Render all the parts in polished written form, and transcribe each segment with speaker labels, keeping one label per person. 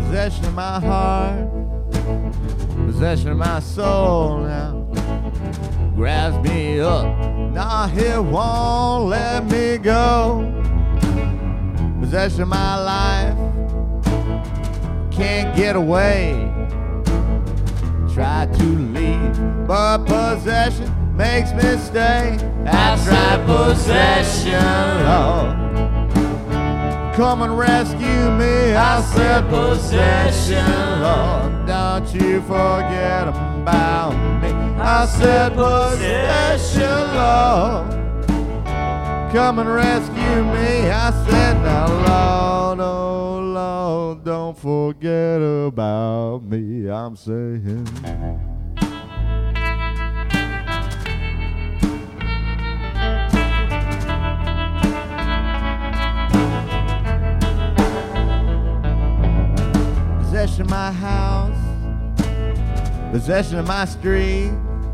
Speaker 1: possession of my heart, possession of my soul now. Grabs me up, nah, he won't let me go. Possession of my life, can't get away. Try to leave, but possession makes me stay. That's right, possession, Lord. Come and rescue me, I said, possession, Lord. Don't you forget about me, I said, possession, Lord. Come and rescue me, I said, now, Lord, oh Lord, don't forget about me, I'm saying. Possession of my house, possession of my street,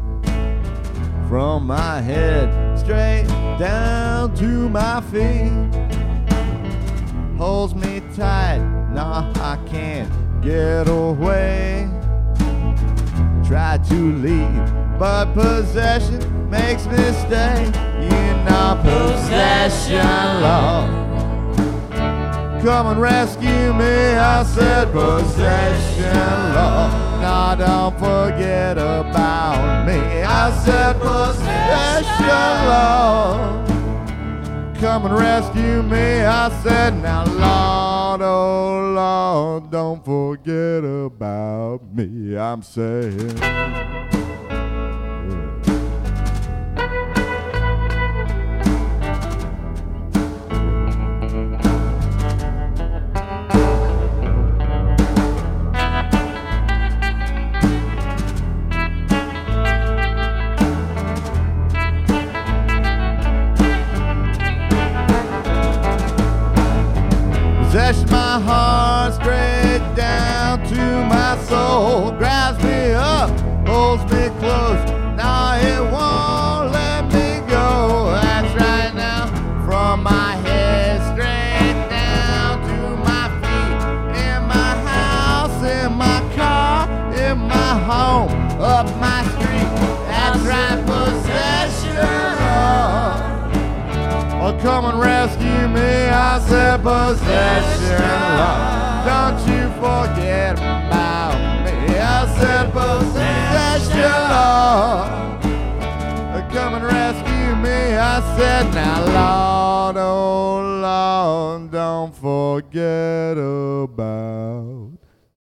Speaker 1: from my head straight down to my feet. Holds me tight, nah, I can't get away. Try to leave, but possession makes me stay. You know, possession, Lord. Come and rescue me, I said, possession, Lord. Now don't forget about me, I said, possession, Lord. Come and rescue me, I said, now, Lord, oh Lord, don't forget about me, I'm saying. Possession of my heart, straight down to my soul. Grabs me up, holds me close. Now it won't let me go. That's right now. From my head straight down to my feet. In my house, in my car, in my home, up my street. That's right, possession. Oh, come and rescue me, I said, possession, Lord. Don't you forget about me, I said, possession, Lord. Come and rescue me, I said, now, Lord, oh Lord, don't forget about